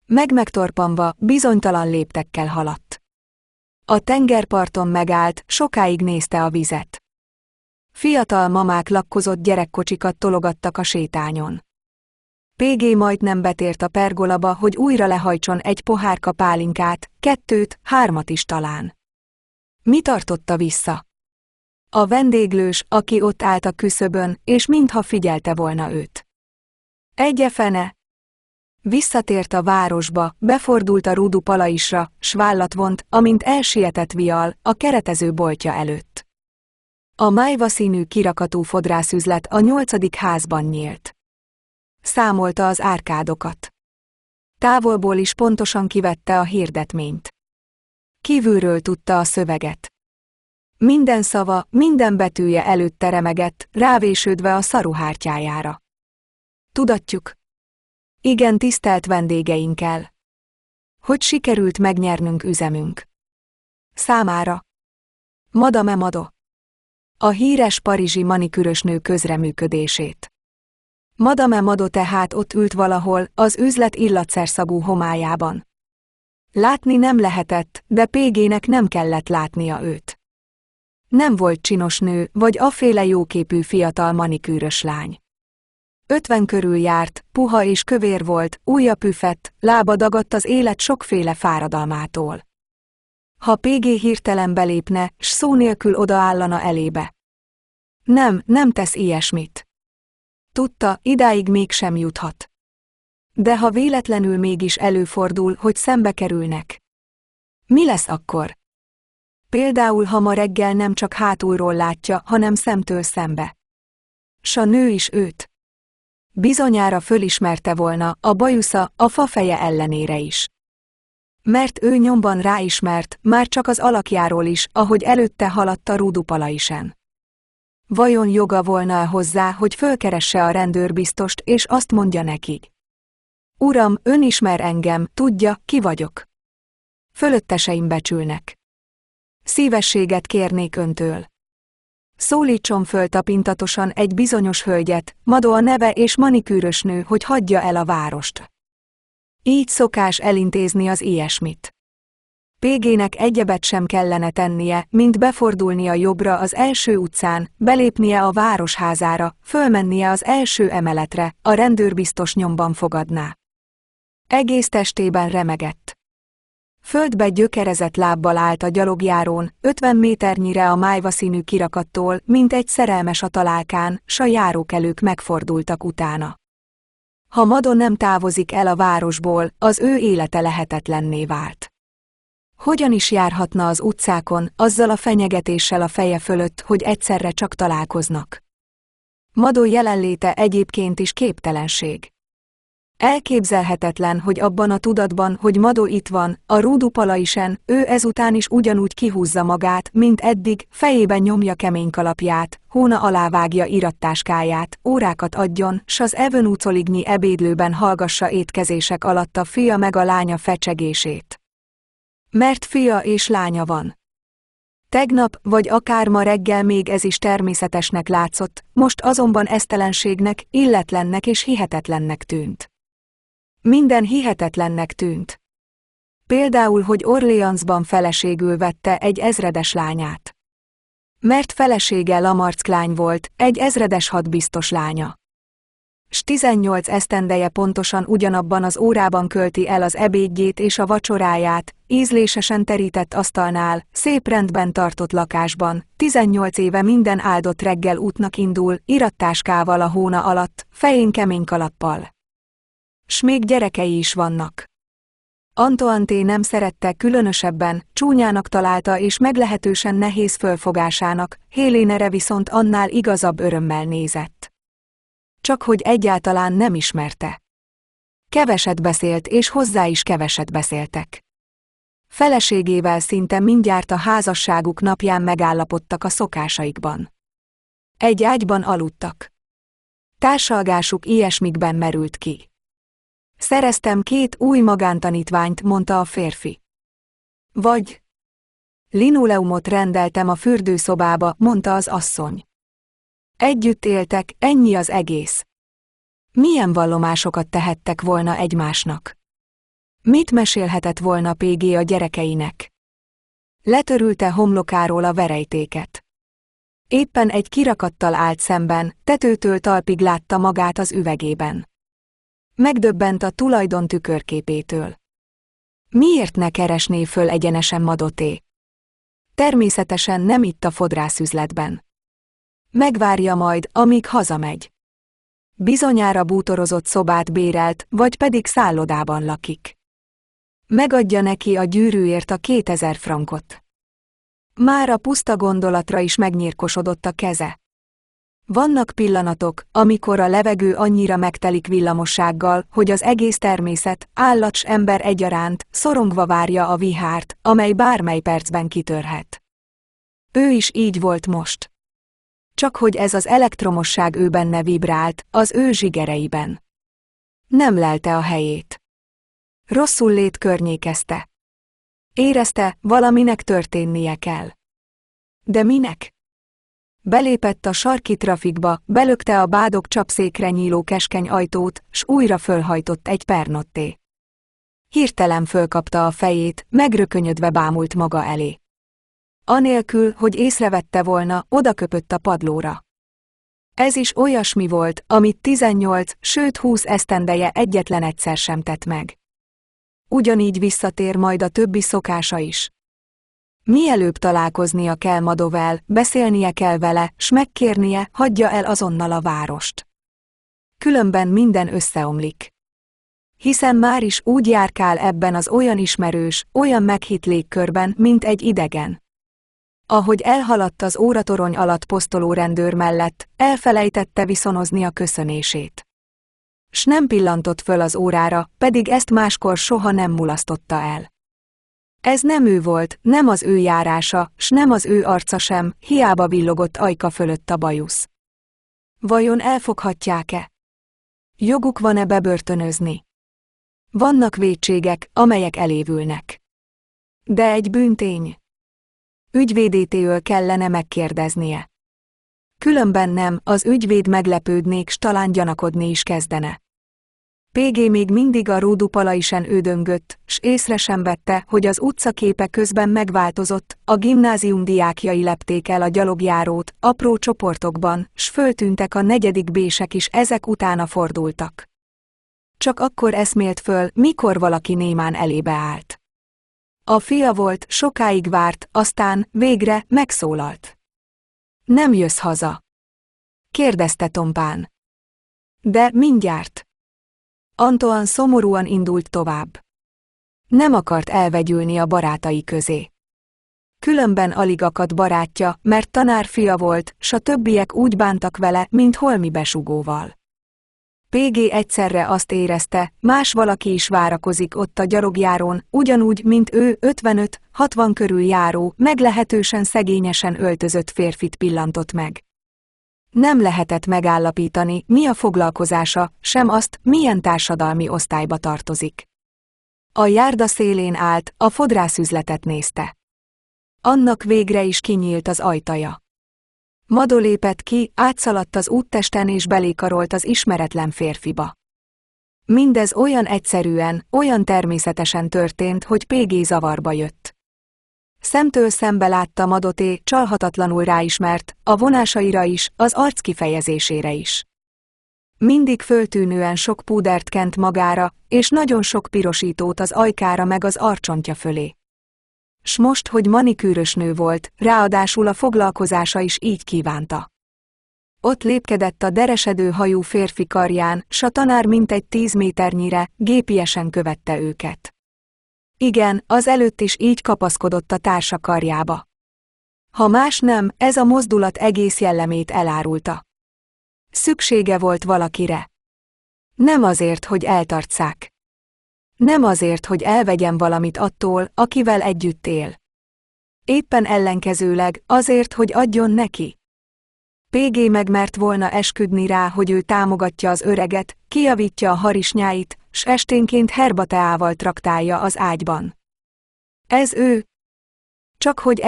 Megtorpanva, bizonytalan léptekkel haladt. A tengerparton megállt, sokáig nézte a vizet. Fiatal mamák lakkozott gyerekkocsikat tologattak a sétányon. PG majdnem betért a pergolaba, hogy újra lehajtson egy pohárka pálinkát, 2, 3 is talán. Mi tartotta vissza? A vendéglős, aki ott állt a küszöbön, és mintha figyelte volna őt. Egyefene! Visszatért a városba, befordult a Rudu Palaisra, s vállat vont, amint elsietett vial, a keretező boltja előtt. A májva színű kirakatú fodrászüzlet a 8. házban nyílt. Számolta az árkádokat. Távolból is pontosan kivette a hirdetményt. Kívülről tudta a szöveget. Minden szava, minden betűje előtte remegett, rávésődve a szaruhártyájára. Tudatjuk. Igen, tisztelt vendégeinkkel. Hogy sikerült megnyernünk üzemünk számára. Madame Mado. A híres parizsi manikűrösnő közreműködését. Madame Mado tehát ott ült valahol, az üzlet illatszerszagú homályában. Látni nem lehetett, de PG-nek nem kellett látnia őt. Nem volt csinos nő, vagy aféle jóképű fiatal manikűrös lány. 50 körül járt, puha és kövér volt, ujja püfett, lába dagadt az élet sokféle fáradalmától. Ha PG hirtelen belépne, s szó nélkül odaállana elébe. Nem tesz ilyesmit. Tudta, idáig mégsem juthat. De ha véletlenül mégis előfordul, hogy szembe kerülnek. Mi lesz akkor? Például, ha ma reggel nem csak hátulról látja, hanem szemtől szembe. S a nő is őt. Bizonyára fölismerte volna, a bajusza, a fafeje ellenére is. Mert ő nyomban ráismert, már csak az alakjáról is, ahogy előtte haladt a Rudu Palaisen. Vajon joga volna hozzá, hogy fölkeresse a rendőrbiztost, és azt mondja neki? Uram, ön ismer engem, tudja, ki vagyok. Fölötteseim becsülnek. Szívességet kérnék öntől. Szólítson föl tapintatosan egy bizonyos hölgyet, Mado a neve és manikűrös nő, hogy hagyja el a várost. Így szokás elintézni az ilyesmit. PG-nek egyebet sem kellene tennie, mint befordulnia jobbra az első utcán, belépnie a városházára, fölmennie az első emeletre, a rendőrbiztos nyomban fogadná. Egész testében remegett. Földbe gyökerezett lábbal állt a gyalogjárón, 50 méternyire a májva színű kirakattól, mint egy szerelmes a találkán, s a járókelők megfordultak utána. Ha Mado nem távozik el a városból, az ő élete lehetetlenné vált. Hogyan is járhatna az utcákon, azzal a fenyegetéssel a feje fölött, hogy egyszerre csak találkoznak? Mado jelenléte egyébként is képtelenség. Elképzelhetetlen, hogy abban a tudatban, hogy Mado itt van, a Rudu Palaisen, ő ezután is ugyanúgy kihúzza magát, mint eddig, fejében nyomja kemény kalapját, hóna alá vágja irattáskáját, órákat adjon, s az Evenúcolignyi ebédlőben hallgassa étkezések alatt a fia meg a lánya fecsegését. Mert fia és lánya van. Tegnap, vagy akár ma reggel még ez is természetesnek látszott, most azonban esztelenségnek, illetlennek és hihetetlennek tűnt. Minden hihetetlennek tűnt. Például, hogy Orléansban feleségül vette egy ezredes lányát. Mert felesége Lamarck lány volt, egy ezredes hadbiztos lánya. S 18 esztendeje pontosan ugyanabban az órában költi el az ebédjét és a vacsoráját, ízlésesen terített asztalnál, szép rendben tartott lakásban, 18 éve minden áldott reggel útnak indul, irattáskával a hóna alatt, fején kemény kalappal. S még gyerekei is vannak. Antoine nem szerette különösebben, csúnyának találta és meglehetősen nehéz fölfogásának, Hélénere viszont annál igazabb örömmel nézett. Csak hogy egyáltalán nem ismerte. Keveset beszélt és hozzá is keveset beszéltek. Feleségével szinte mindjárt a házasságuk napján megállapodtak a szokásaikban. Egy ágyban aludtak. Társalgásuk ilyesmikben merült ki. Szereztem 2 új magántanítványt, mondta a férfi. Vagy linoleumot rendeltem a fürdőszobába, mondta az asszony. Együtt éltek, ennyi az egész. Milyen vallomásokat tehettek volna egymásnak? Mit mesélhetett volna PG a gyerekeinek? Letörülte homlokáról a verejtéket. Éppen egy kirakattal állt szemben, tetőtől talpig látta magát az üvegében. Megdöbbent a tulajdon tükörképétől. Miért ne keresné föl egyenesen Madoté? Természetesen nem itt a fodrászüzletben. Megvárja majd, amíg hazamegy. Bizonyára bútorozott szobát bérelt, vagy pedig szállodában lakik. Megadja neki a gyűrűért a 2000 frankot. Már a puszta gondolatra is megnyírkosodott a keze. Vannak pillanatok, amikor a levegő annyira megtelik villamossággal, hogy az egész természet, állat s ember egyaránt, szorongva várja a vihárt, amely bármely percben kitörhet. Ő is így volt most. Csak hogy ez az elektromosság ő benne vibrált, az ő zsigereiben. Nem lelte a helyét. Rosszul lét környékezte. Érezte, valaminek történnie kell. De minek? Belépett a sarki trafikba, belökte a bádog csapszékre nyíló keskeny ajtót, s újra fölhajtott egy pernotté. Hirtelen fölkapta a fejét, megrökönyödve bámult maga elé. Anélkül, hogy észrevette volna, odaköpött a padlóra. Ez is olyasmi volt, amit 18, sőt 20 esztendeje egyetlen egyszer sem tett meg. Ugyanígy visszatér majd a többi szokása is. Mielőbb találkoznia kell Madovel, beszélnie kell vele, s megkérnie, hagyja el azonnal a várost. Különben minden összeomlik. Hiszen már is úgy járkál ebben az olyan ismerős, olyan meghitt légkörben, mint egy idegen. Ahogy elhaladt az óratorony alatt posztoló rendőr mellett, elfelejtette viszonozni a köszönését. S nem pillantott föl az órára, pedig ezt máskor soha nem mulasztotta el. Ez nem ő volt, nem az ő járása, s nem az ő arca sem, hiába villogott ajka fölött a bajusz. Vajon elfoghatják-e? Joguk van-e bebörtönözni? Vannak vétségek, amelyek elévülnek. De egy bűntény. Ügyvédétől kellene megkérdeznie. Különben nem, az ügyvéd meglepődnék, s talán gyanakodni is kezdene. PG még mindig a Rúdupalaisen ődöngött, s észre sem vette, hogy az utcaképe közben megváltozott, a gimnázium diákjai lepték el a gyalogjárót, apró csoportokban, s föltűntek a 4. B-sek is, ezek utána fordultak. Csak akkor eszmélt föl, mikor valaki némán elébe állt. A fia volt, sokáig várt, aztán, végre, megszólalt. Nem jössz haza? Kérdezte tompán. De mindjárt. Antoine szomorúan indult tovább. Nem akart elvegyülni a barátai közé. Különben alig akadt barátja, mert tanárfia volt, s a többiek úgy bántak vele, mint holmi besugóval. PG egyszerre azt érezte, más valaki is várakozik ott a gyalogjárón, ugyanúgy, mint ő 55-60 körül járó, meglehetősen szegényesen öltözött férfit pillantott meg. Nem lehetett megállapítani, mi a foglalkozása, sem azt, milyen társadalmi osztályba tartozik. A járda szélén állt, a fodrászüzletet nézte. Annak végre is kinyílt az ajtaja. Mado lépett ki, átszaladt az úttesten és belékarolt az ismeretlen férfiba. Mindez olyan egyszerűen, olyan természetesen történt, hogy PG zavarba jött. Szemtől szembe látta Madoté, csalhatatlanul ráismert, a vonásaira is, az arc kifejezésére is. Mindig föltűnően sok púdert kent magára, és nagyon sok pirosítót az ajkára meg az arcsontja fölé. S most, hogy manikűrös nő volt, ráadásul a foglalkozása is így kívánta. Ott lépkedett a deresedő hajú férfi karján, s a tanár mintegy 10 méternyire, gépiesen követte őket. Igen, az előtt is így kapaszkodott a társa karjába. Ha más nem, ez a mozdulat egész jellemét elárulta. Szüksége volt valakire. Nem azért, hogy eltartsszák. Nem azért, hogy elvegyen valamit attól, akivel együtt él. Éppen ellenkezőleg, azért, hogy adjon neki. PG megmert volna esküdni rá, hogy ő támogatja az öreget, kijavítja a harisnyáit, s esténként herbateával traktálja az ágyban. Ez ő. Csak hogy